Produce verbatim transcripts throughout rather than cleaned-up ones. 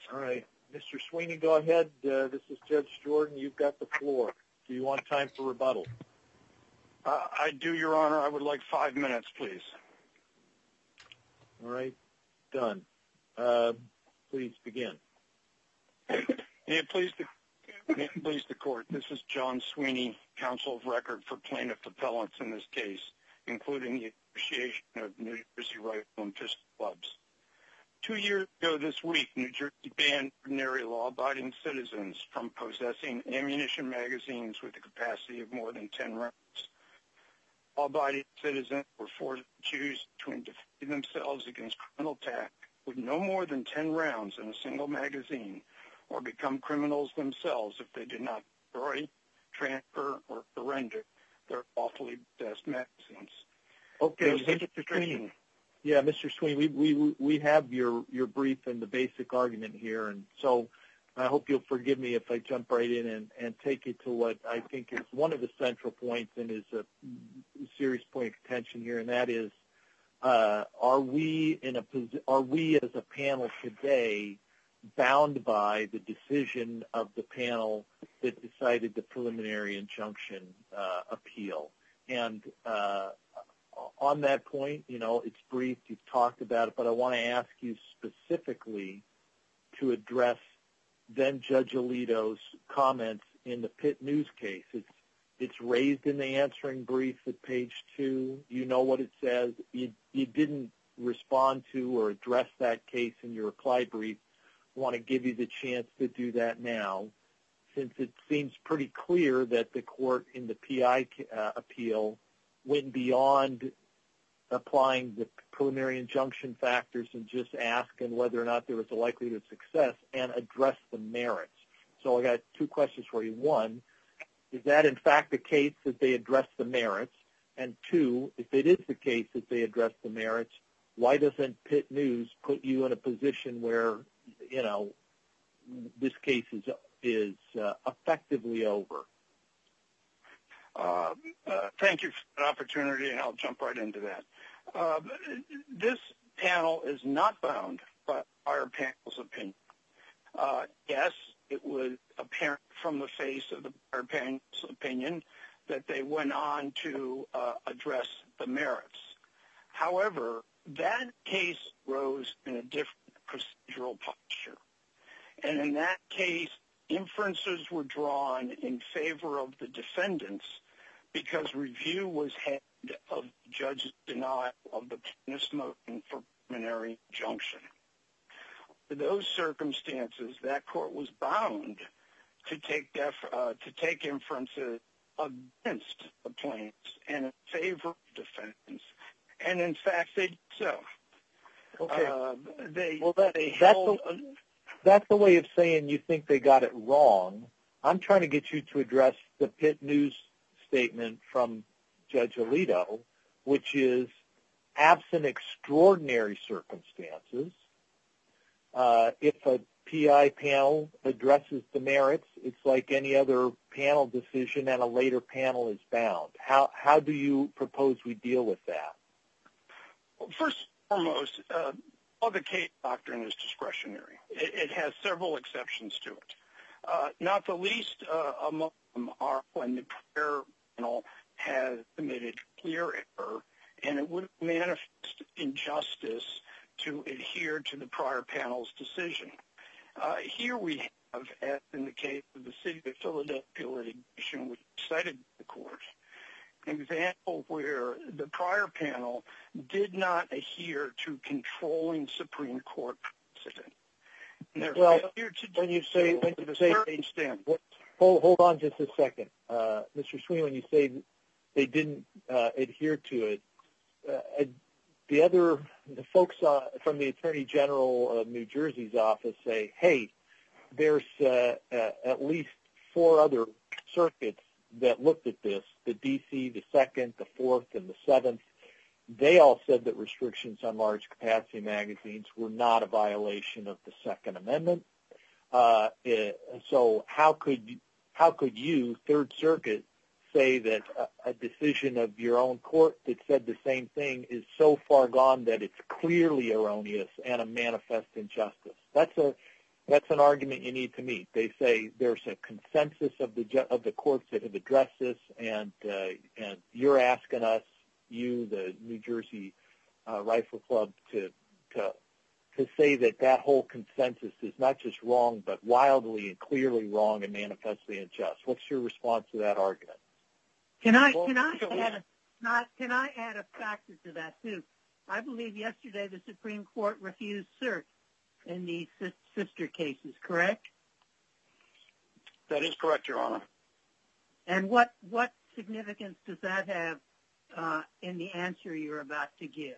All right. Mister Sweeney, go ahead. Uh, this is Judge Jordan. You've got the floor. Do you want time for rebuttal? Uh, I do, Your Honor. I would like five minutes, please. All right. Done. Uh, please begin. May it please the, may it please the Court. This is John Sweeney, counsel of record for plaintiff appellants in this case, including the Association of New Jersey Rifle and Pistol Clubs. Two years ago this week, New Jersey banned ordinary law-abiding citizens from possessing ammunition magazines with a capacity of more than ten rounds. Law-abiding citizens were forced to choose between defending themselves against criminal attack with no more than ten rounds in a single magazine, or become criminals themselves if they did not destroy, transfer, or surrender their lawfully possessed magazines. Okay, Mister Sweeney. Yeah, Mister Sweeney, we, we we have your, your brief and the basic argument here, and so I hope you'll forgive me if I jump right in and, and take you to what I think is one of the central points and is a serious point of contention here, and that is, uh, are we in a are we as a panel today bound by the decision of the panel that decided the preliminary injunction uh, appeal? And uh, on that point, you know, it's brief, you've talked about it, but I want to ask you specifically to address then Judge Alito's comments in the Pitt News case. It's it's raised in the answering brief at page two. You know what it says. You, you didn't respond to or address that case in your reply brief. I want to give you the chance to do that now, since it seems pretty clear that the court in the P I uh, appeal went beyond applying the preliminary injunction factors and just asking whether or not there was a likelihood of success and address the merits. So I got two questions for you. One, is that in fact the case that they addressed the merits? And two, if it is the case that they addressed the merits, why doesn't Pitt News put you in a position where, you know, this case is is uh, effectively over? Uh, uh, thank you for the opportunity, and I'll jump right into that. Uh, this panel is not bound by our panel's opinion. Uh, yes, it was apparent from the face of the prior panel's opinion that they went on to uh, address the merits. However, that case rose in a different procedural posture. And in that case, inferences were drawn in favor of the defendants because review was had of the judge's denial of the plaintiff's motion for preliminary injunction. For those circumstances, that court was bound to take def, uh, to take inferences against the plaintiffs and in favor of defendants. And in fact, they did so. Okay. Uh, they, well, that, they that's, held, the, that's the way of saying you think they got it wrong. I'm trying to get you to address the Pitt News statement from Judge Alito, which is absent extraordinary circumstances. Uh, if a P I panel addresses the merits, it's like any other panel decision, and a later panel is bound. How how do you propose we deal with that? Well, first and foremost, uh, all the case doctrine is discretionary. It, it has several exceptions to it. Uh, not the least uh, among them are when the prior panel has committed clear error, and it would manifest injustice to adhere to the prior panel's decision. Uh, here we have, as in the case of the City of Philadelphia litigation, which cited the court, an example where the prior panel did not adhere to controlling Supreme Court precedent. Well, when you say, when you say hold, hold on just a second. Uh, Mister Sweeney, when you say they didn't uh, adhere to it, uh, the other, the folks uh, from the Attorney General of New Jersey's office say, hey, there's uh, uh, at least four other circuits that looked at this, the D C, the second, the fourth, and the seventh. They all said that restrictions on large capacity magazines were not a violation of the Second Amendment. Uh, it, so how could how could you, Third Circuit, say that a, a decision of your own court that said the same thing is so far gone that it's clearly erroneous and a manifest injustice? That's a That's an argument you need to meet. They say there's a consensus of the ju- of the courts that have addressed this, and uh, and you're asking us, you, the New Jersey uh, Rifle Club, to to to say that that whole consensus is not just wrong, but wildly and clearly wrong and manifestly unjust. What's your response to that argument? Can I can I add a, not can I add a factor to that too? I believe yesterday the Supreme Court refused cert in these sister cases, correct? That is correct, Your Honor. And what what significance does that have uh, in the answer you're about to give?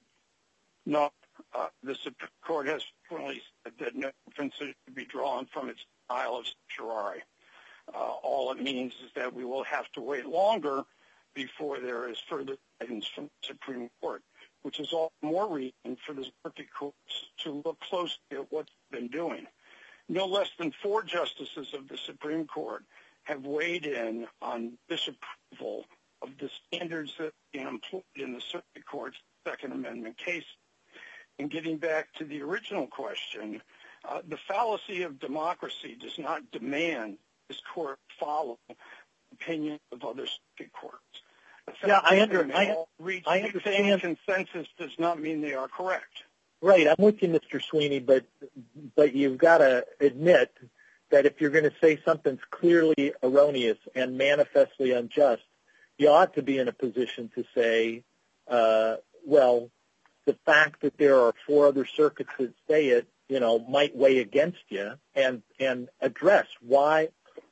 No, uh, the Supreme Court has frequently said that no inferences should be drawn from its denial of certiorari. Uh, all it means is that we will have to wait longer before there is further guidance from the Supreme Court, which is all more reason for the circuit courts to look closely at what's been doing. No less than four justices of the Supreme Court have weighed in on disapproval of the standards that are being employed in the circuit court's Second Amendment case. And getting back to the original question, uh, the fallacy of democracy does not demand this court follow the opinion of other circuit courts. Yeah, I, under, I, reach I understand. Consensus does not mean they are correct. Right, I'm with you, Mister Sweeney, but but you've got to admit that if you're going to say something's clearly erroneous and manifestly unjust, you ought to be in a position to say, uh, well, the fact that there are four other circuits that say it, you know, might weigh against you, and and address why.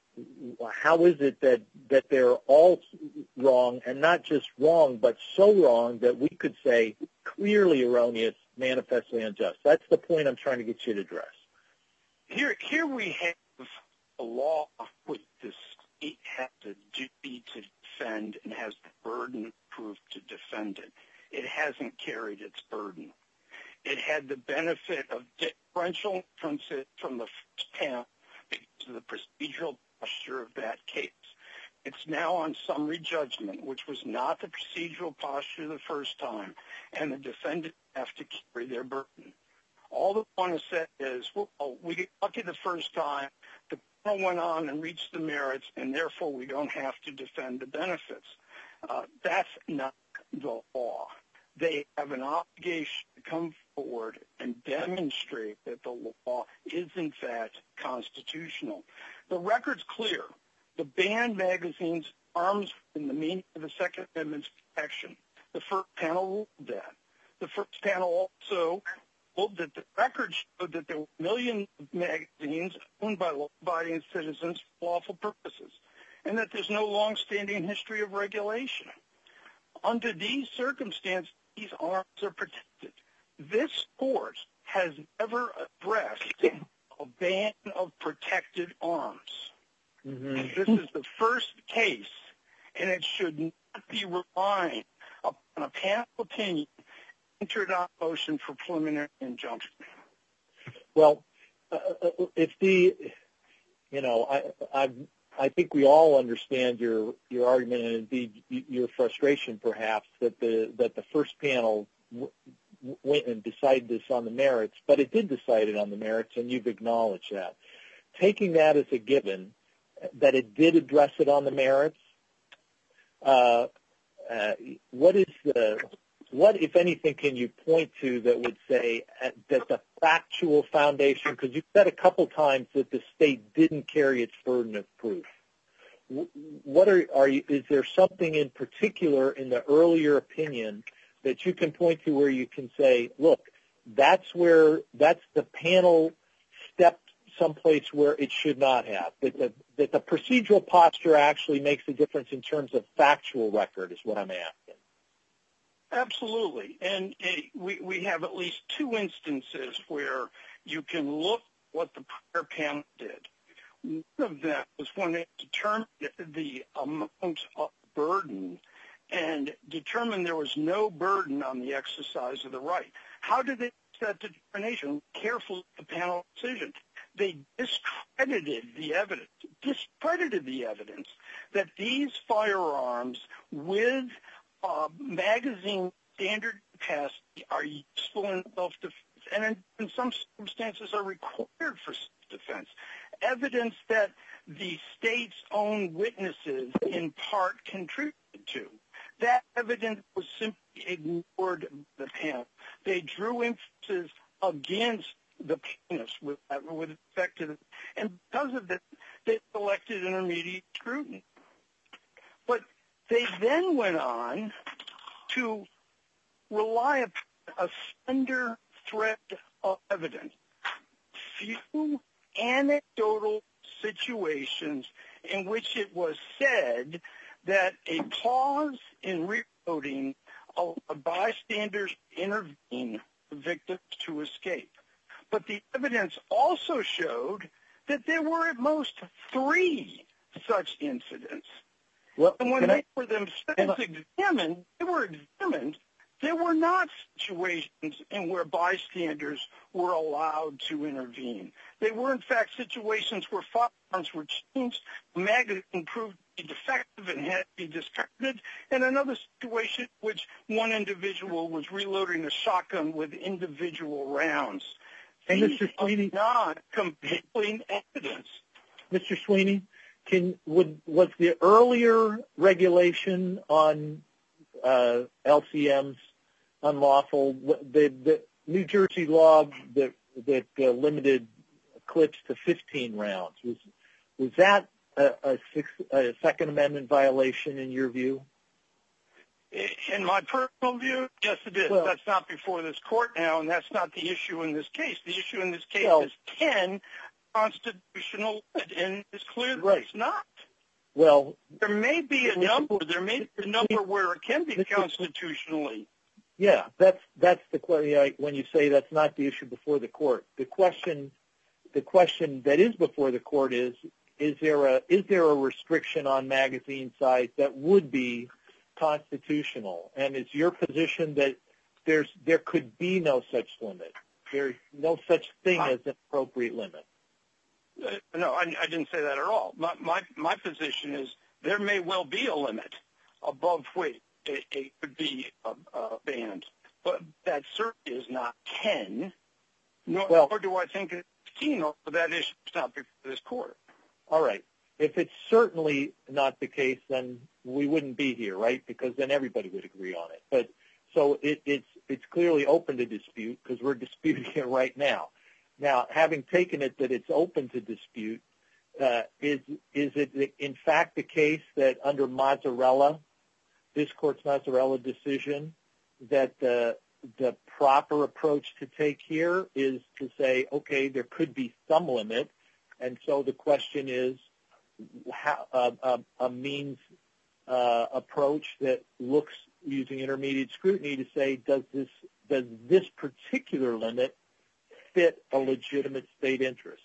How is it that, that they're all wrong, and not just wrong, but so wrong that we could say clearly erroneous, manifestly unjust? That's the point I'm trying to get you to address. Here, here we have a law which the state has a duty to defend and has the burden of proof to defend it. It hasn't carried its burden. It had the benefit of differential inferences from the first panel because of the procedural posture of that case. It's now on summary judgment, which was not the procedural posture the first time, and the defendants have to carry their burden. All they want to say is, well, we get lucky the first time, the panel went on and reached the merits, and therefore we don't have to defend the benefits. Uh, that's not the law. They have an obligation to come forward and demonstrate that the law is, in fact, constitutional. The record's clear. The banned magazines arms in the meaning of the Second Amendment's protection. The first panel ruled that. The first panel also ruled that the record showed that there were millions of magazines owned by law-abiding citizens for lawful purposes, and that there's no long-standing history of regulation. Under these circumstances, these arms are protected. This court has never addressed a ban of protected arms. Mm-hmm. This is the first case, and it should not be relying upon a panel opinion entered on motion for preliminary injunction. Well, uh, if the, you know, I, I, I think we all understand your your argument and indeed your frustration, perhaps, that the that the first panel w- went and decided this on the merits, but it did decide it on the merits, and you've acknowledged that. Taking that as a given, that it did address it on the merits, uh, uh, what is the what, if anything, can you point to that would say that the factual foundation, because you've said a couple times that the state didn't carry its burden of proof. What are, are you, is there something in particular in the earlier opinion that you can point to where you can say, look, that's where, that's the panel stepped someplace where it should not have, that the, that the procedural posture actually makes a difference in terms of factual record is what I'm asking. Absolutely. And uh, we, we have at least two instances where you can look what the prior panel did. One of them was when it determined the amount of burden and determined there was no burden on the exercise of the right. How did they make that determination? Careful the panel decision. They discredited the evidence, discredited the evidence that these firearms with uh, magazine standard capacity are useful in self-defense and in, in some circumstances are required for defense. Evidence that the state's own witnesses in part contributed to. That evidence was simply ignored by the panel. They drew inferences against the plaintiffs with, with respect to the, and because of that, they selected intermediate scrutiny. But they then went on to rely upon a slender thread of evidence. Few anecdotal situations in which it was said that a pause in reloading allowed bystanders to intervene for victims to escape. But the evidence also showed that there were at most three such incidents. Well, and when they I, were themselves examined, they were examined, there were not situations in where bystanders were allowed to intervene. They were, in fact, situations where firearms were changed, the magazine proved to be defective and had to be discarded, and another situation in which one individual was reloading a shotgun with individual rounds. And These Mister Sweeney, are not compelling evidence. Mister Sweeney, can would was the earlier regulation on uh, L C Ms unlawful? The, the New Jersey law that that uh, limited clips to fifteen rounds, was was that a, a, six, a Second Amendment violation in your view? In my personal view, yes, it is. Well, that's not before this court now, and that's not the issue in this case. The issue in this case well, is can constitutional, and it's clear that right. it's not. Well, there may be a number. There may be a number where it can be constitutionally. Yeah, that's that's the question. When you say that's not the issue before the court, the question, the question that is before the court is: is there a is there a restriction on magazine size that would be constitutional? And it's your position that there's there could be no such limit. There's no such thing as an appropriate limit. Uh, no, I, I didn't say that at all. My, my my position is there may well be a limit above which it, it could be uh, uh, banned, but that certainly is not ten. Nor, well, nor do I think it's fifteen. Or that issue is not before this court. All right. If it's certainly not the case, then we wouldn't be here, right? Because then everybody would agree on it. But so it, it's it's clearly open to dispute because we're disputing it right now. Now, having taken it that it's open to dispute, uh, is is it in fact the case that under Mazzarella, this court's Mazzarella decision, that the the proper approach to take here is to say, okay, there could be some limit, and so the question is, how, uh, uh, a means uh, approach that looks using intermediate scrutiny to say, does this does this particular limit fit a legitimate state interest?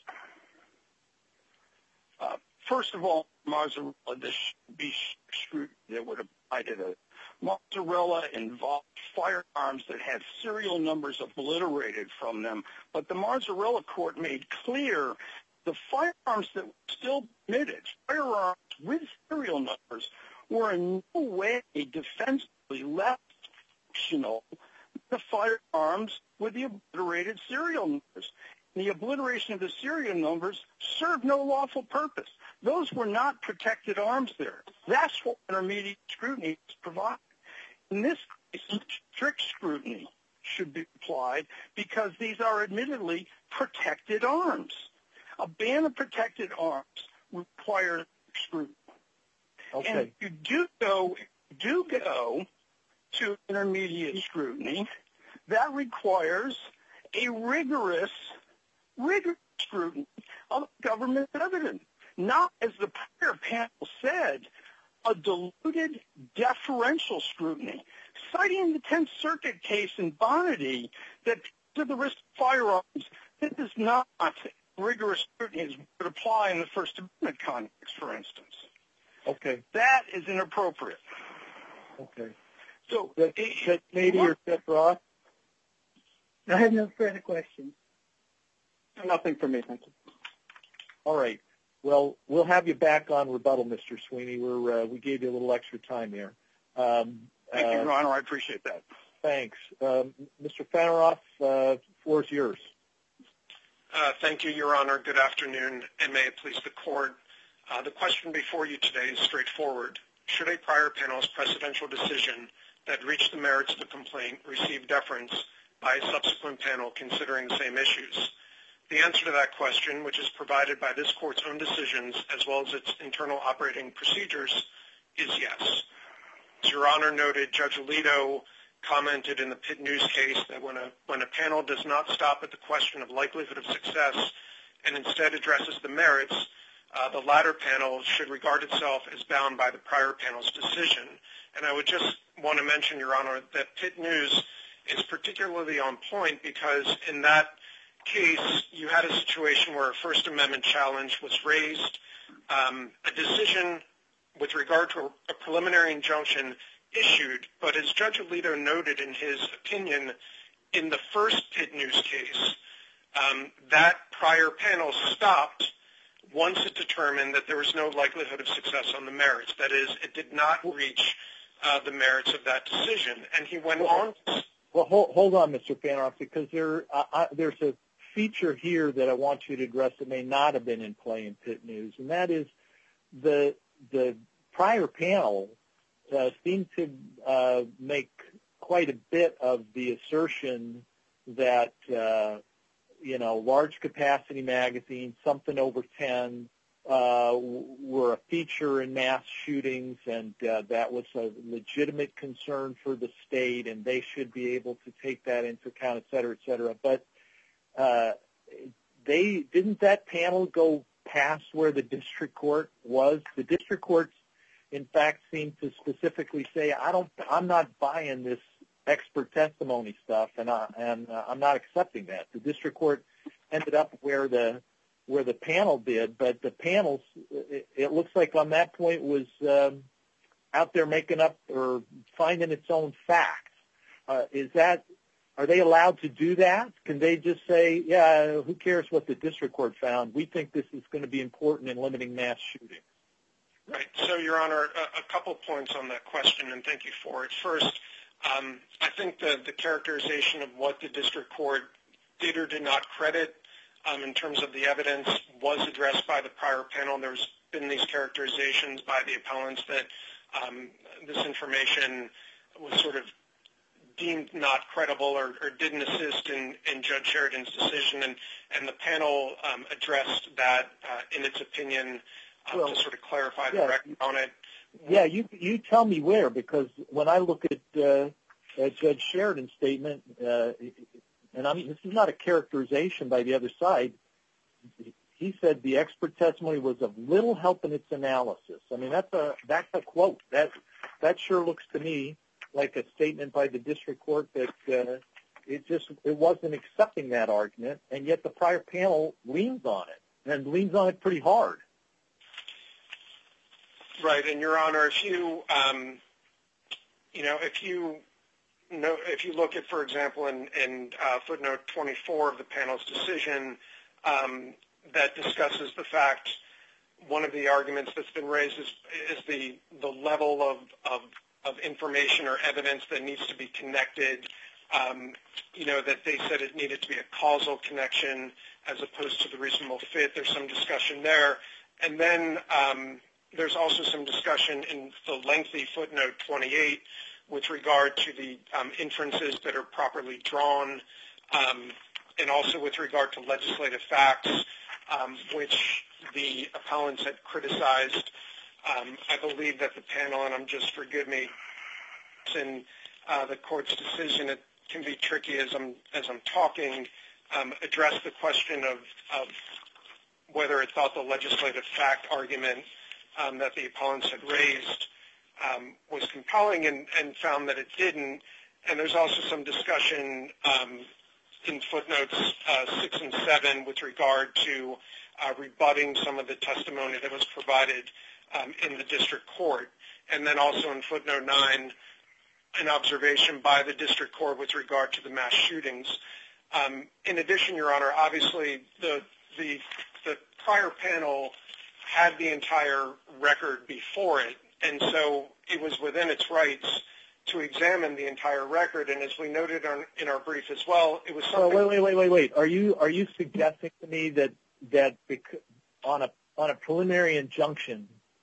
Uh, first of all, Mazzarella, this should be scrutiny that would apply to the Mazzarella involved firearms that had serial numbers obliterated from them, but the Mazzarella court made clear the firearms that were still permitted, firearms with serial numbers, were in no way defensively less functional than the firearms with the obliterated serial numbers. The obliteration of the serial numbers served no lawful purpose. Those were not protected arms there. That's what intermediate scrutiny is provided. In this case, strict scrutiny should be applied because these are admittedly protected arms. A ban of protected arms requires scrutiny. Okay. And if you do go, do go to intermediate scrutiny, that requires a rigorous, rigorous scrutiny of government evidence. Not, as the prior panel said, a diluted deferential scrutiny. Citing the Tenth Circuit case in Bonity that to the risk of firearms, this is not rigorous scrutiny as would apply in the First Amendment context, for instance. Okay. That is inappropriate. Okay. So, maybe or Seth Ross? I have no further questions. Nothing for me, thank you. All right. Well, we'll have you back on rebuttal, Mister Sweeney. We're uh, we gave you a little extra time here. Um, Thank you, uh, Your Honor. I appreciate that. Thanks. Um, Mister Fanaroff, uh, the floor is yours. Uh, thank you, Your Honor. Good afternoon, and may it please the Court. Uh, the question before you today is straightforward. Should a prior panel's precedential decision that reached the merits of the complaint receive deference by a subsequent panel considering the same issues? The answer to that question, which is provided by this Court's own decisions as well as its internal operating procedures, is yes. As Your Honor noted, Judge Alito commented in the Pitt News case that when a, when a panel does not stop at the question of likelihood of success and instead addresses the merits, uh, the latter panel should regard itself as bound by the prior panel's decision. And I would just want to mention, Your Honor, that Pitt News is particularly on point because in that case you had a situation where a First Amendment challenge was raised, um, a decision with regard to a, a preliminary injunction issued, but as Judge Alito noted in his opinion, in the first Pitt News case, um, that prior panel stopped once it determined that there was no likelihood of success on the merits. That is, it did not reach uh, the merits of that decision. And he went well, on. Well, hold, hold on, Mister Fanaroff, because there, uh, I, there's a feature here that I want you to address that may not have been in play in Pitt News, and that is the the prior panel uh, seemed to uh, make quite a bit of the assertion that, uh, you know, large capacity magazines, something over ten, uh, were a feature in mass shootings, and uh, that was a legitimate concern for the state, and they should be able to take that into account, et cetera, et cetera. But uh, they didn't that panel go past where the district court was? The district courts, in fact, seemed to specifically say, "I don't, I'm not buying this expert testimony stuff, and I, and uh, I'm not accepting that." The district court ended up where the where the panel did, but the panels, it, it looks like on that point, was um, out there making up or finding its own facts. Uh, is that, are they allowed to do that? Can they just say, yeah, who cares what the district court found? We think this is going to be important in limiting mass shootings. Right. So, Your Honor, a, a couple points on that question, and thank you for it. First, um, I think the, the characterization of what the district court did or did not credit Um, in terms of the evidence was addressed by the prior panel. There's been these characterizations by the appellants that um, this information was sort of deemed not credible or, or didn't assist in, in Judge Sheridan's decision, and, and the panel um, addressed that uh, in its opinion um, well, to sort of clarify the yeah, record on it. Yeah, you you tell me where, because when I look at, uh, at Judge Sheridan's statement, uh, and I mean, this is not a characterization by the other side. He said the expert testimony was of little help in its analysis. I mean, that's a that's a quote. That that sure looks to me like a statement by the district court that uh, it just it wasn't accepting that argument, and yet the prior panel leans on it and leans on it pretty hard. Right, and Your Honor, if you um, you know if you. No, if you look at, for example, in, in uh, footnote twenty-four of the panel's decision, um, that discusses the fact one of the arguments that's been raised is, is the the level of, of of information or evidence that needs to be connected. Um, you know, that they said it needed to be a causal connection as opposed to the reasonable fit. There's some discussion there, and then um, there's also some discussion in the lengthy footnote twenty-eight. With regard to the um, inferences that are properly drawn, um, and also with regard to legislative facts, um, which the appellants had criticized. Um, I believe that the panel, and I'm just forgive me, in uh, the court's decision, it can be tricky as I'm as I'm talking, um, addressed the question of, of whether it thought the legislative fact argument um, that the appellants had raised Um, was compelling, and, and found that it didn't. And there's also some discussion um, in footnotes uh, six and seven with regard to uh, rebutting some of the testimony that was provided um, in the district court. And then also in footnote nine, an observation by the district court with regard to the mass shootings. Um, in addition, Your Honor, obviously the, the, the prior panel had the entire record before it, and so it was within its rights to examine the entire record, and as we noted on, in our brief as well, it was something... Oh, wait, wait, wait, wait, wait. Are you are you suggesting to me that that on a on a preliminary injunction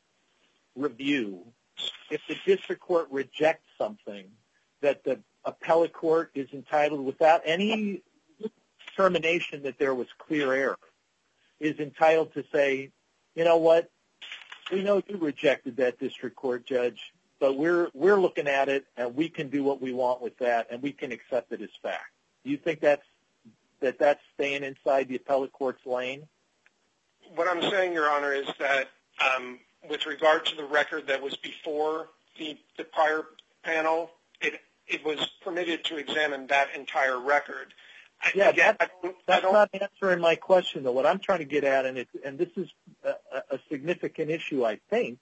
review, if the district court rejects something, that the appellate court is entitled, without any determination that there was clear error, is entitled to say, you know what, we know you rejected that, district court judge, but we're we're looking at it, and we can do what we want with that, and we can accept it as fact. Do you think that's that that's staying inside the appellate court's lane? What I'm saying, Your Honor, is that um, with regard to the record that was before the, the prior panel, it it was permitted to examine that entire record. Yeah, Again, that's, I don't, that's I don't, not answering my question, though. What I'm trying to get at, and it, and this is a, a significant issue, I think,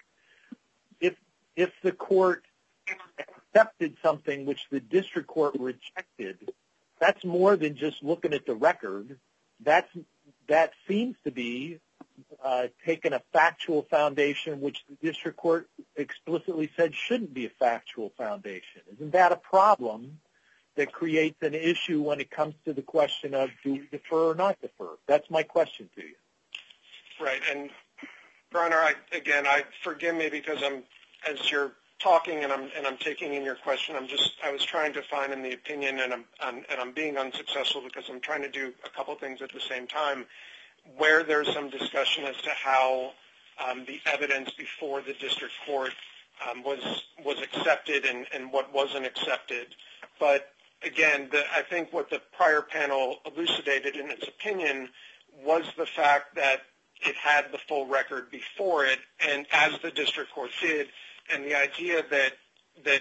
if if the court accepted something which the district court rejected, that's more than just looking at the record. That's that seems to be uh, taking a factual foundation which the district court explicitly said shouldn't be a factual foundation. Isn't that a problem that creates an issue when it comes to the question of do we defer or not defer? That's my question to you. Right, and Your Honor, I, again, I forgive me because I'm, as you're talking and I'm and I'm taking in your question, I'm just I was trying to find in the opinion, and I'm, I'm and I'm being unsuccessful because I'm trying to do a couple things at the same time, where there's some discussion as to how um, the evidence before the district court um, was was accepted and, and what wasn't accepted, but again, the, I think what the prior panel elucidated in its opinion was the fact that it had the full record before it, and as the district court did, and the idea that that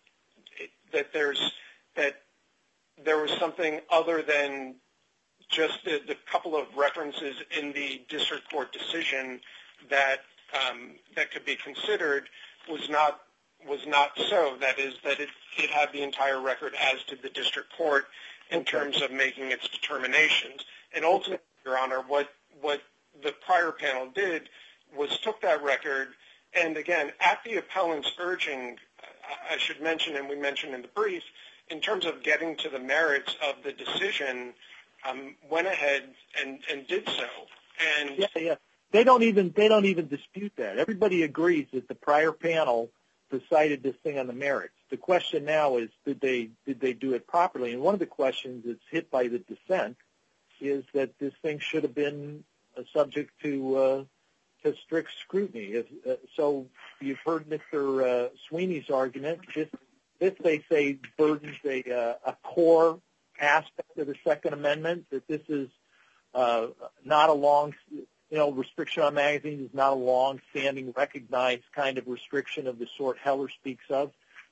that there's that there was something other than just the, the couple of references in the district court decision that um, that could be considered was not. was not so. That is, that it, it had the entire record, as did the district court, in okay. terms of making its determinations. And ultimately, Your Honor, what, what the prior panel did was took that record, and again, at the appellant's urging, I should mention, and we mentioned in the brief, in terms of getting to the merits of the decision, um, went ahead and, and did so. And yeah, yeah. They don't even they don't even dispute that. Everybody agrees that the prior panel decided this thing on the merits. The question now is, did they did they do it properly? And one of the questions that's hit by the dissent is that this thing should have been uh, subject to uh, to strict scrutiny. If, uh, so you've heard Mister Uh, Sweeney's argument. This, this they say burdens a, uh, a core aspect of the Second Amendment. That this is uh, not a long. You know, restriction on magazines is not a long-standing, recognized kind of restriction of the sort Heller speaks of.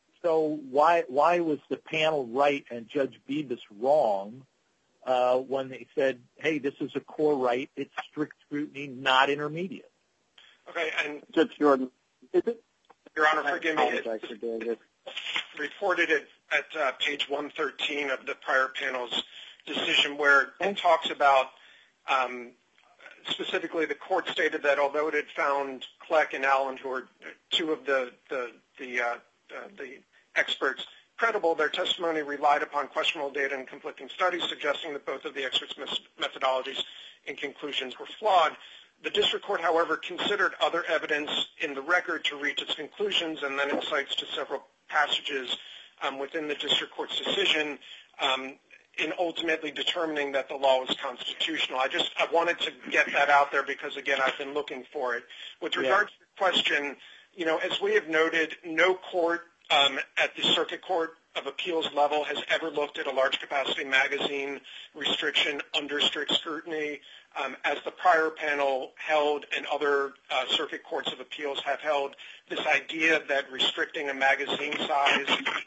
So why why was the panel right and Judge Bibas wrong uh, when they said, hey, this is a core right, it's strict scrutiny, not intermediate? Okay, and Judge Jordan, is it? Your Honor, forgive me. It, for doing this. Reported it at uh, page one thirteen of the prior panel's decision, where it talks about um, specifically, the court stated that although it had found Kleck and Allen, who are two of the the the, uh, uh, the experts, credible, their testimony relied upon questionable data and conflicting studies, suggesting that both of the experts' methodologies and conclusions were flawed. The district court, however, considered other evidence in the record to reach its conclusions, and then it cites to several passages um, within the district court's decision um, in ultimately determining that the law was constitutional. I just I wanted to get that out there because, again, I've been looking for it. With regard yeah. to the question, you know, as we have noted, no court um, at the Circuit Court of Appeals level has ever looked at a large capacity magazine restriction under strict scrutiny. Um, as the prior panel held and other uh, circuit courts of appeals have held, this idea that restricting a magazine size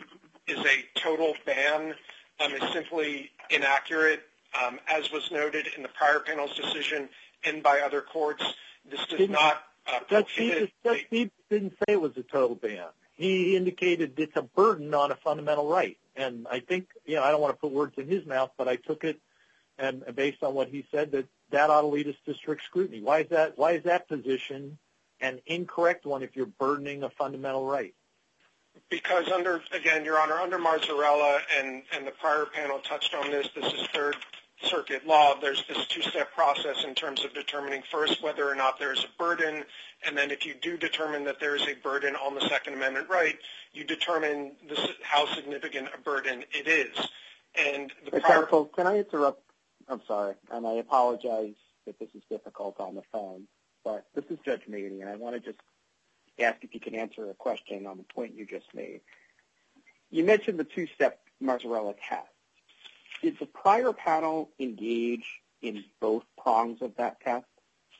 is a total ban um, is simply inaccurate. Um, as was noted in the prior panel's decision and by other courts, this does didn't, not uh, prohibit... Judge Bibas didn't say it was a total ban. He indicated it's a burden on a fundamental right. And I think, you know, I don't want to put words in his mouth, but I took it, and based on what he said, that that ought to lead us to strict scrutiny. Why is that? Why is that position an incorrect one if you're burdening a fundamental right? Because under, again, Your Honor, under Marzarella, and, and the prior panel touched on this, this is Third Circuit law, there's this two-step process in terms of determining first whether or not there is a burden, and then if you do determine that there is a burden on the Second Amendment right, you determine this, how significant a burden it is. And the hey, prior... Counsel, can I interrupt? I'm sorry, and I apologize that this is difficult on the phone, but this is Judge Meany, and I want to just ask if you can answer a question on the point you just made. You mentioned the two-step Marzarella test. Did the prior panel engage in both prongs of that test?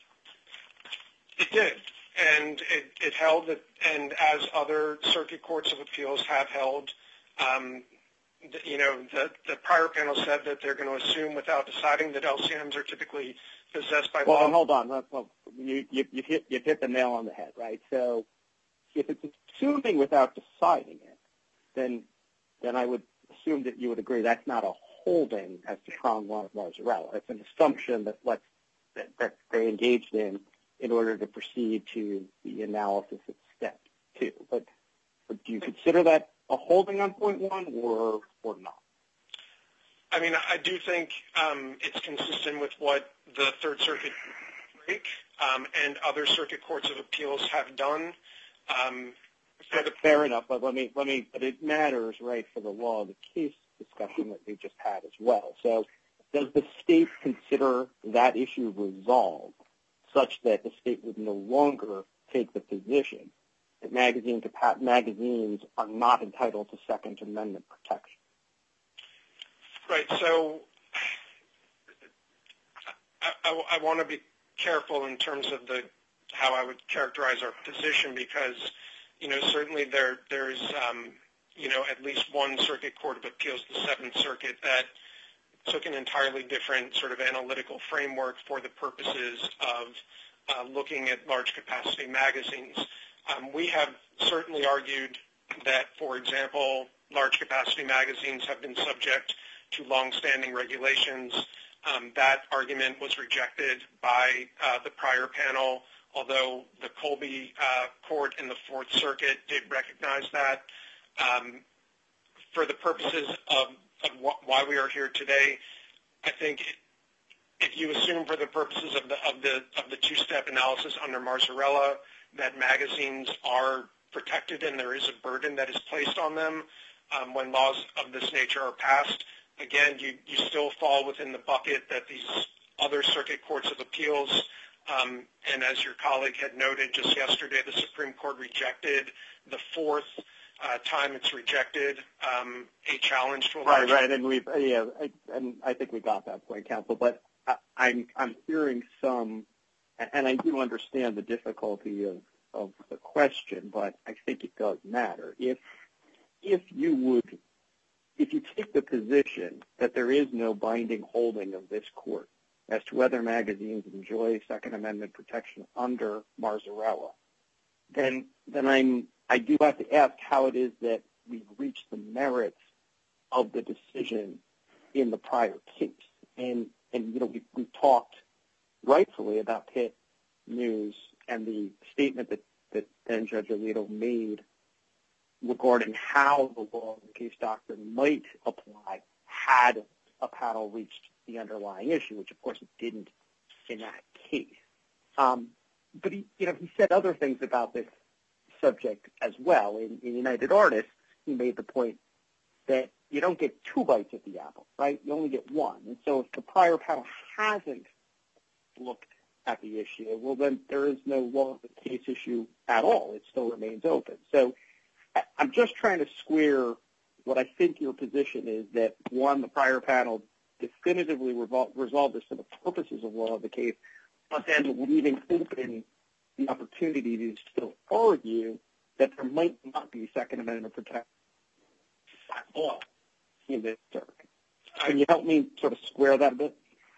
It did, and it, it held that, and as other circuit courts of appeals have held, um, the, you know, the, the prior panel said that they're going to assume without deciding that L C Ms are typically possessed by well, law. Well, hold on. Well, you, you, you've, hit, you've hit the nail on the head, right? So if it's assuming without deciding it, then then I would assume that you would agree that's not a holding as to prong one of Marzarella. It's an assumption that, let's, that, that they engaged in in order to proceed to the analysis at step two. But, but do you consider that a holding on point one or or not? I mean, I do think um, it's consistent with what the Third Circuit um, and other circuit courts of appeals have done. Um, for the Fair enough, but let me let me. But it matters, right, for the law of the case discussion that we just had as well. So, does the state consider that issue resolved such that the state would no longer take the position that magazine magazines are not entitled to Second Amendment protection? Right. So I, I, I want to be careful in terms of the how I would characterize our position because, you know, certainly there there's, um, you know, at least one circuit court of appeals, the Seventh Circuit, that took an entirely different sort of analytical framework for the purposes of uh, looking at large capacity magazines. Um, we have certainly argued that, for example, large capacity magazines have been subject to longstanding regulations. Um, that argument was rejected by uh, the prior panel, although the Colby uh, court in the Fourth Circuit did recognize that. Um, for the purposes of, of wh- why we are here today, I think if you assume for the purposes of the of the of the two-step analysis under Marzarella that magazines are protected and there is a burden that is placed on them um, when laws of this nature are passed, again, you, you still fall within the bucket that these other circuit courts of appeals, um, and as your colleague had noted just yesterday, the Supreme Court rejected the fourth uh, time it's rejected um, a challenge to a large... Right, right, and we've, yeah, I, and I think we got that point, counsel, but I, I'm, I'm hearing some, and I do understand the difficulty of, of the question, but I think it does matter. If, if you would If you take the position that there is no binding holding of this court as to whether magazines enjoy Second Amendment protection under Marzarella, then then I'm I do have to ask how it is that we've reached the merits of the decision in the prior case. And and you know we we talked rightfully about Pitt News and the statement that, that then Judge Alito made regarding how the law of the case doctrine might apply had a panel reached the underlying issue, which of course it didn't in that case. Um, but he, you know, he said other things about this subject as well. In, in United Artists, he made the point that you don't get two bites at the apple, right? You only get one. And so if the prior panel hasn't looked at the issue, well, then there is no law of the case issue at all. It still remains open. So I'm just trying to square what I think your position is, that, one, the prior panel definitively revol- resolved this for the purposes of law of the case, but then leaving open the opportunity to still argue that there might not be Second Amendment protection at all in this circuit. Can you help me sort of square that a bit?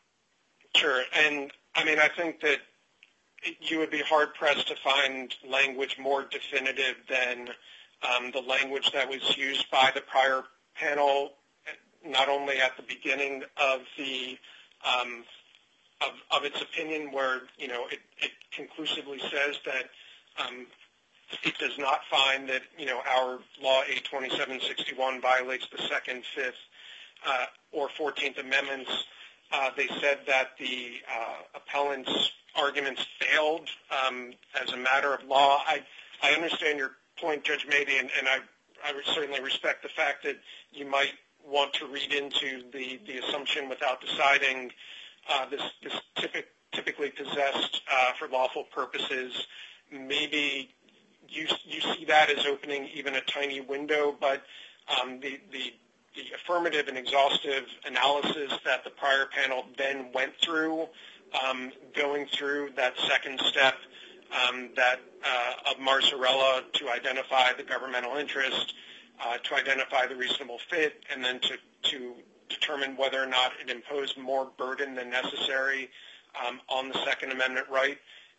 Sure. And, I mean, I think that you would be hard-pressed to find language more definitive than Um, the language that was used by the prior panel, not only at the beginning of the um, of, of its opinion, where you know it, it conclusively says that um, it does not find that, you know, our law A twenty-seven sixty-one violates the Second, Fifth, uh, or Fourteenth Amendments. Uh, they said that the uh, appellant's arguments failed um, as a matter of law. I, I understand your point, Judge Mady, and, and I, I would certainly respect the fact that you might want to read into the, the assumption without deciding uh, this, this typic, typically possessed uh, for lawful purposes. Maybe you, you see that as opening even a tiny window, but um, the, the The affirmative and exhaustive analysis that the prior panel then went through, um, going through that second step um, that uh, of Marzarella to identify the governmental interest, uh, to identify the reasonable fit, and then to, to determine whether or not it imposed more burden than necessary um, on the Second Amendment right,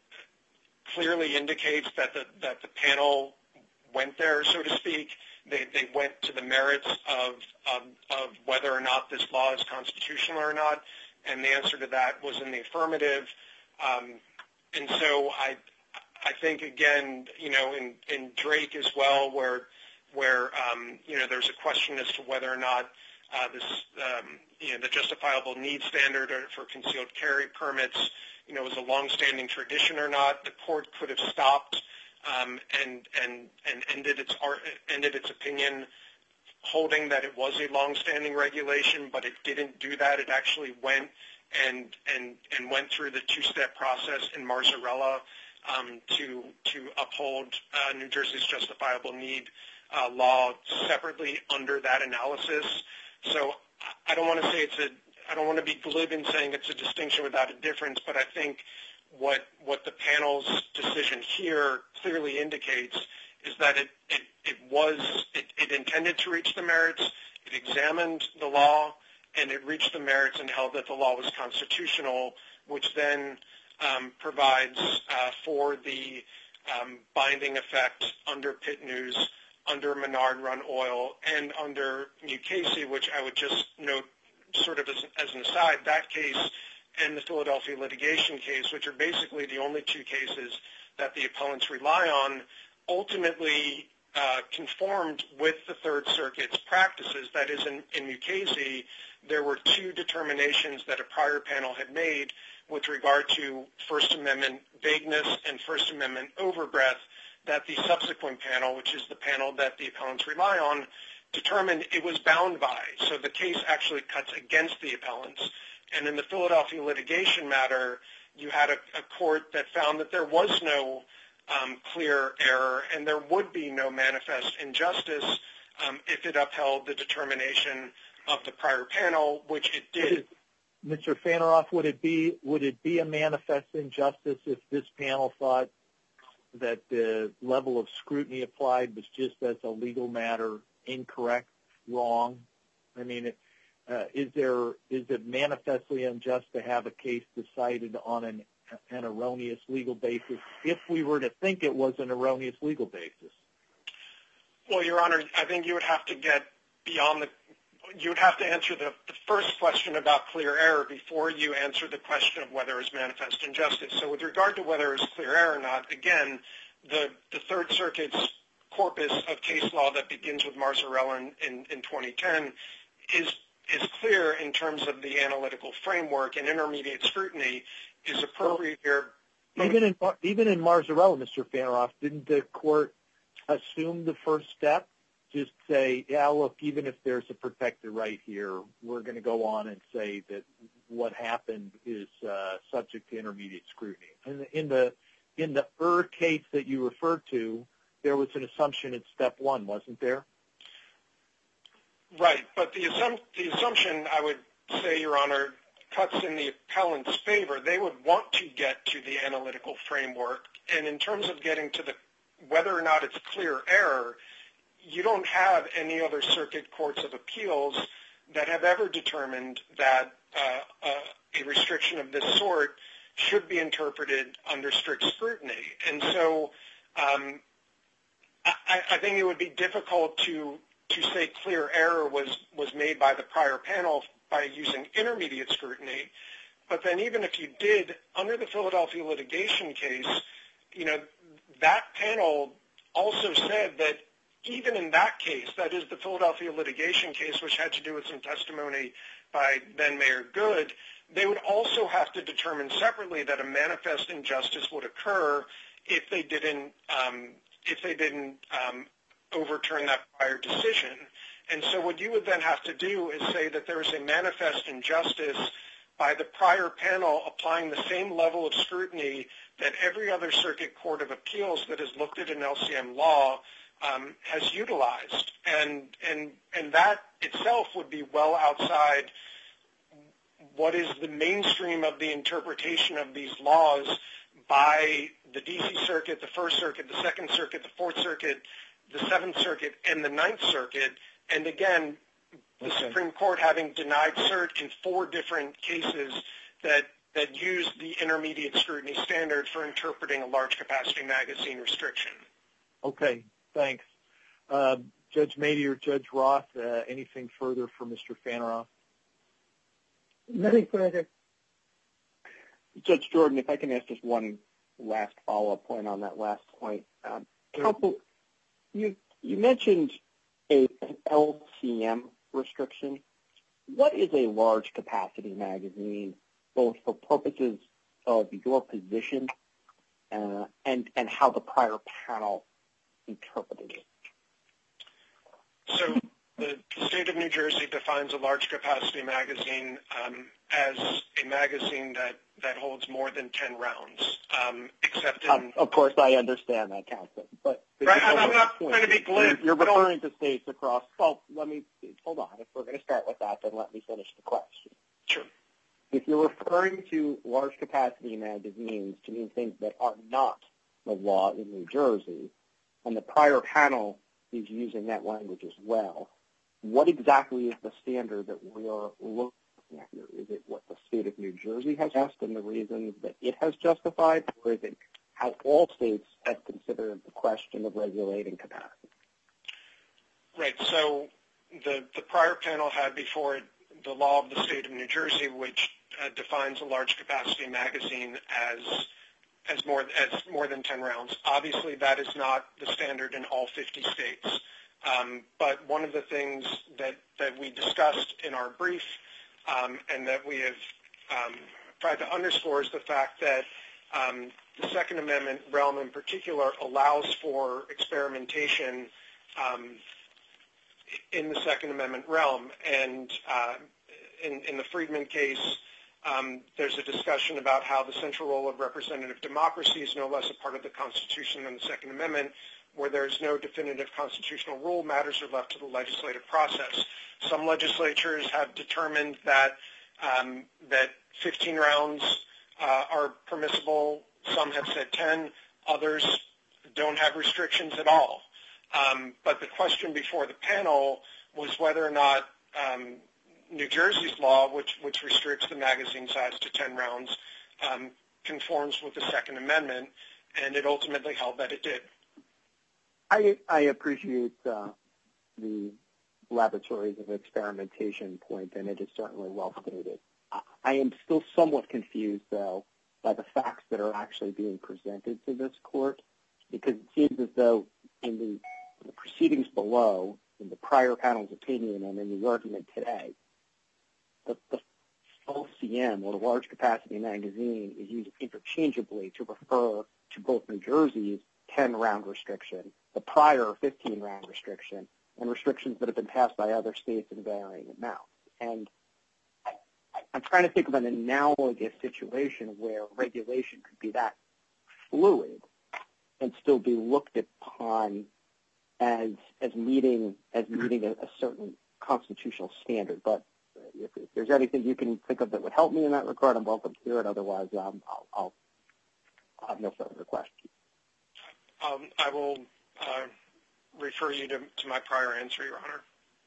clearly indicates that the, that the panel went there, so to speak. They, they went to the merits of, of, of whether or not this law is constitutional or not, and the answer to that was in the affirmative. Um, and so I, I think, again, you know, in, in Drake as well, where, where um, you know, there's a question as to whether or not uh, this, um, you know, the justifiable need standard for concealed carry permits, you know, was a longstanding tradition or not. The court could have stopped Um, and and and ended its ended its opinion, holding that it was a longstanding regulation, but it didn't do that. It actually went and and and went through the two-step process in Marzarella um, to to uphold uh, New Jersey's justifiable need uh, law separately under that analysis. So I don't want to say it's a I don't want to be glib in saying it's a distinction without a difference, but I think What what the panel's decision here clearly indicates is that it it, it was it, it intended to reach the merits, it examined the law, and it reached the merits and held that the law was constitutional, which then um, provides uh, for the um, binding effect under Pitt News, under Menard Run Oil, and under Mukasey, which I would just note sort of as, as an aside, that case and the Philadelphia litigation case, which are basically the only two cases that the appellants rely on, ultimately uh, conformed with the Third Circuit's practices. That is, in, in Mukasey, there were two determinations that a prior panel had made with regard to First Amendment vagueness and First Amendment overbreadth that the subsequent panel, which is the panel that the appellants rely on, determined it was bound by. So the case actually cuts against the appellants. And in the Philadelphia litigation matter, you had a, a court that found that there was no um, clear error and there would be no manifest injustice um, if it upheld the determination of the prior panel, which it did. Mister Fanneroff, would it be would it be a manifest injustice if this panel thought that the level of scrutiny applied was just as a legal matter incorrect, wrong? I mean, it, Uh, is there is it manifestly unjust to have a case decided on an, an erroneous legal basis if we were to think it was an erroneous legal basis? Well, Your Honor, I think you would have to get beyond the – you would have to answer the, the first question about clear error before you answer the question of whether it's manifest injustice. So with regard to whether it's clear error or not, again, the, the Third Circuit's corpus of case law that begins with Marzarella in, in, in twenty ten is – is clear in terms of the analytical framework, and intermediate scrutiny is appropriate here. Even in even in Marzarella, Mister Fanneroff, didn't the court assume the first step? Just say, yeah, look, even if there's a protected right here, we're going to go on and say that what happened is uh, subject to intermediate scrutiny. And in the in the Ur case that you referred to, there was an assumption at step one, wasn't there? Right, but the, assum- the assumption, I would say, Your Honor, cuts in the appellant's favor. They would want to get to the analytical framework, and in terms of getting to the whether or not it's clear error, you don't have any other circuit courts of appeals that have ever determined that uh, uh, a restriction of this sort should be interpreted under strict scrutiny. And so um, I, I think it would be difficult to to say clear error was, was made by the prior panel by using intermediate scrutiny. But then even if you did, under the Philadelphia litigation case, you know, that panel also said that even in that case, that is the Philadelphia litigation case, which had to do with some testimony by then Mayor Good, they would also have to determine separately that a manifest injustice would occur if they didn't um, if they didn't um, overturn that prior decision. And so what you would then have to do is say that there is a manifest injustice by the prior panel applying the same level of scrutiny that every other circuit court of appeals that has looked at an L C M law um, has utilized. And, and, and that itself would be well outside what is the mainstream of the interpretation of these laws by the D C Circuit, the First Circuit, the Second Circuit, the Fourth Circuit, the Seventh Circuit, and the Ninth Circuit. And again, the okay. Supreme Court having denied cert in four different cases that that use the intermediate scrutiny standard for interpreting a large capacity magazine restriction. Okay, thanks. Uh, Judge Mady or Judge Roth, uh, anything further for Mister Fanaroff? Nothing further. Judge Jordan, if I can ask just one last follow-up point on that last point. Um, couple, you, you mentioned a, an L C M restriction. What is a large capacity magazine, both for purposes of your position uh, and, and how the prior panel interpreted it? So the state of New Jersey defines a large capacity magazine um, as a magazine that, that holds more than ten rounds, um, except in... Um, of course, I understand that, Counsel. But right, I'm, I'm not trying to be glib. You're referring to states across... Well, let me... Hold on. If we're going to start with that, then let me finish the question. Sure. If you're referring to large capacity magazines to mean things that are not the law in New Jersey, and the prior panel is using that language as well, what exactly is the standard that we are looking at here? Is it what the state of New Jersey has asked and the reasons that it has justified, or is it how all states have considered the question of regulating capacity? Right. So the, the prior panel had before it the law of the state of New Jersey, which uh, defines a large capacity magazine as as more as more than ten rounds. Obviously, that is not the standard in all fifty states. Um, but one of the things that, that we discussed in our brief um, and that we have um, tried to underscore is the fact that um, the Second Amendment realm in particular allows for experimentation um, in the Second Amendment realm. And uh, in, in the Friedman case, um, there's a discussion about how the central role of representative democracy is no less a part of the Constitution than the Second Amendment, where there's no definitive constitutional rule, matters are left to the legislative process. Some legislatures have determined that um, that fifteen rounds uh, are permissible. Some have said ten. Others don't have restrictions at all. Um, but the question before the panel was whether or not um, New Jersey's law, which, which restricts the magazine size to ten rounds, um, conforms with the Second Amendment, and it ultimately held that it did. I, I appreciate uh, the laboratories of experimentation point, and it is certainly well stated. I, I am still somewhat confused, though, by the facts that are actually being presented to this court, because it seems as though in the, in the proceedings below, in the prior panel's opinion, and in the argument today, the, the L C M, or the large capacity magazine, is used interchangeably to refer to both New Jersey's ten-round restriction, the prior fifteen-round restriction, and restrictions that have been passed by other states in varying amounts. And I, I'm trying to think of an analogous situation where regulation could be that fluid and still be looked upon as as meeting as meeting a, a certain constitutional standard. But if, if there's anything you can think of that would help me in that regard, I'm welcome to hear it. Otherwise, um, I'll, I'll, I'll have no further questions. Um, I will uh, refer you to, to my prior answer, Your Honor.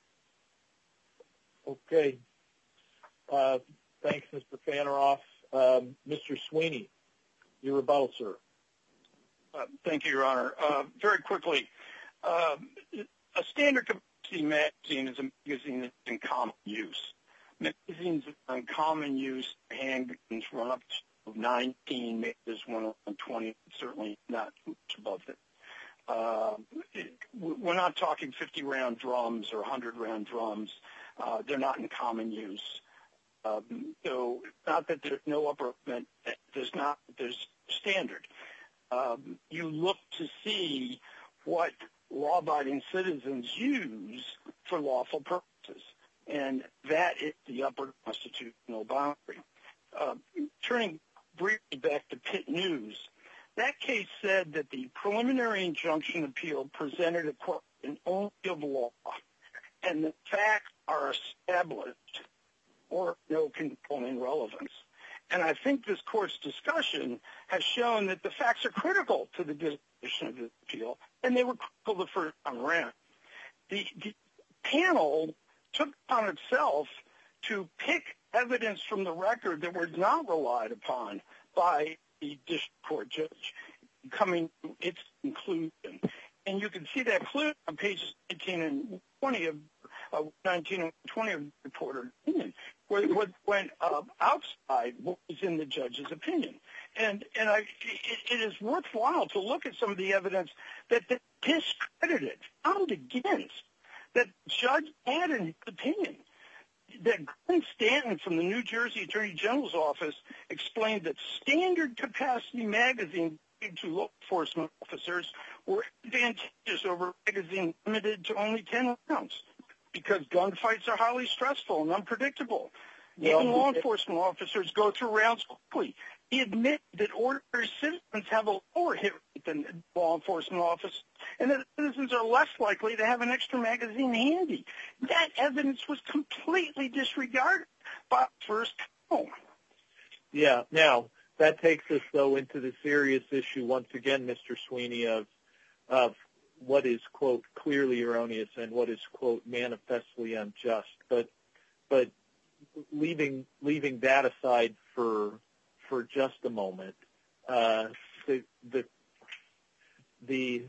Okay. Uh, thanks, Mister Fanaroff. Um, Mister Sweeney, your rebuttal, sir. Uh, thank you, Your Honor. Uh, very quickly, uh, a standard capacity magazine is a magazine that's in common use. Magazines in common use, handguns run up to nineteen, maybe there's one on twenty, certainly not much above it. Uh, we're not talking fifty-round drums or one hundred-round drums. Uh, they're not in common use. Um, so not that there's no upper limit, there's not, there's standard. Um, you look to see what law-abiding citizens use for lawful purposes, and that is the upper constitutional boundary. Uh, turning briefly back to Pitt News, that case said that the preliminary injunction appeal presented a question only of law, and the facts are established or no controlling relevance. And I think this court's discussion has shown that the facts are critical to the disposition of the appeal, and they were critical the first time around. The, the panel took upon itself to pick evidence from the record that was not relied upon by the district court judge, coming to its conclusion. And you can see that clearly on pages nineteen and twenty of uh, nineteen and twenty of the reporter's opinion, where what went uh, outside what was in the judge's opinion. And and I, it, it is worthwhile to look at some of the evidence that the discredited, found against, that the judge had in his opinion. That Glenn Stanton from the New Jersey Attorney General's office explained that standard capacity magazines to law enforcement officers were advantageous over magazines limited to only ten rounds because gunfights are highly stressful and unpredictable. Well, Even law enforcement officers go through rounds quickly. He admitted that ordinary citizens have a lower hit rate than law enforcement officers, and that citizens are less likely to have an extra magazine handy. That evidence was completely disregarded by the first panel. Yeah. Now, that takes us, though, into the serious issue, once again, Mister Sweeney, of of what is, quote, clearly erroneous and what is, quote, manifestly unjust. But but leaving leaving that aside for for just a moment, uh, the the the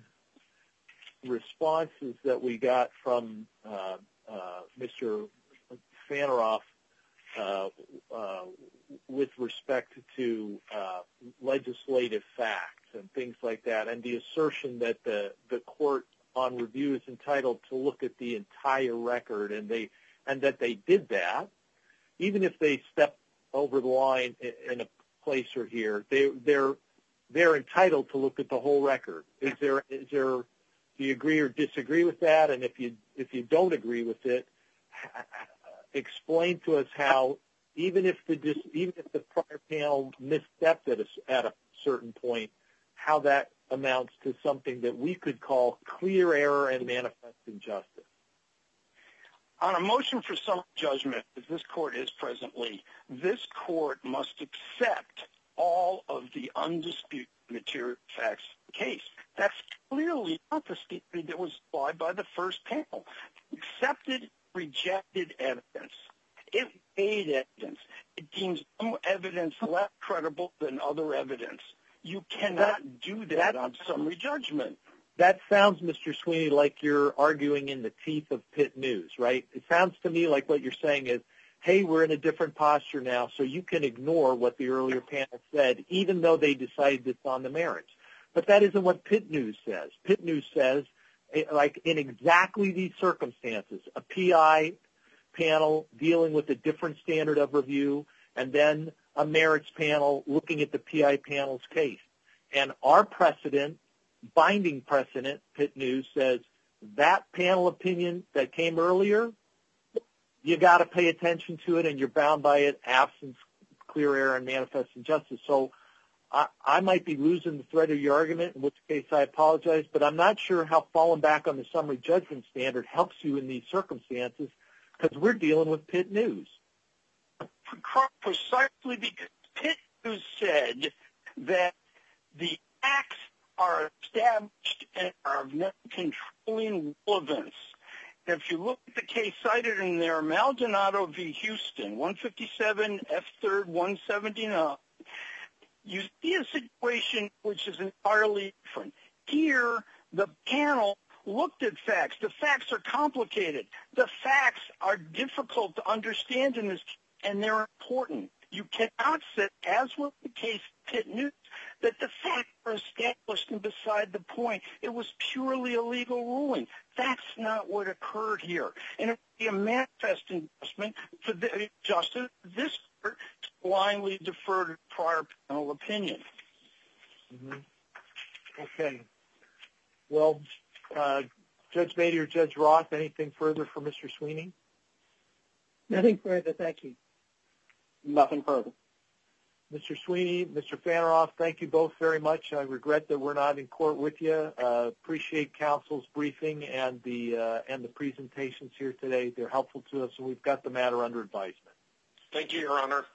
responses that we got from uh, uh, Mister Fanaroff uh, uh, with respect to uh, legislative facts and things like that, and the assertion that the the court on review is entitled to look at the entire record, and they and that they did that, even if they stepped over the line in a place or here, they they're they're entitled to look at the whole record. Is there is there do you agree or disagree with that? And if you if you don't agree with it, explain to us how, even if the even if the prior panel misstepped at a, at a certain point, how that amounts to something that we could call clear error and manifest injustice. On a motion for summary judgment, as this court is presently, this court must accept all of the undisputed material facts of the case. That's clearly not the standard that was applied by the first panel. Accepted, rejected evidence. It weighed evidence. It deems some evidence less credible than other evidence. You cannot that, do that, that on summary judgment. That sounds, Mister Sweeney, like you're arguing in the teeth of Pitt News, right? It sounds to me like what you're saying is, hey, we're in a different posture now, so you can ignore what the earlier panel said, even though they decided it's on the merits. But that isn't what Pitt News says. Pitt News says, like in exactly these circumstances, a P I panel dealing with a different standard of review, and then a merits panel looking at the P I panel's case. And our precedent, binding precedent, Pitt News says, that panel opinion that came earlier, you got to pay attention to it, and you're bound by it, absence, clear error, and manifest injustice. So I, I might be losing the thread of your argument, in which case I apologize, but I'm not sure how falling back on the summary judgment standard helps you in these circumstances, because we're dealing with Pitt News. Precisely because Pitt News said that the acts are established and are of no controlling relevance. If you look at the case cited in there, Maldonado v. Houston, one fifty-seven F third one seventy-nine, you see a situation which is entirely different. Here, the panel looked at facts. The facts are complicated. The facts are difficult to understand in this, and they're important. You cannot say, as was the case Pitt News, that the facts are established and beside the point. It was purely a legal ruling. That's not what occurred here. And it would be a manifest investment for the justice this court to blindly defer to prior panel opinion. Mm-hmm. Okay. Well, uh, Judge Beatty or Judge Roth, anything further for Mister Sweeney? Nothing further. Thank you. Nothing further. Mister Sweeney, Mister Fanaroff, thank you both very much. I regret that we're not in court with you. Uh, appreciate counsel's briefing and the uh, and the presentations here today. They're helpful to us, and we've got the matter under advisement. Thank you, Your Honor.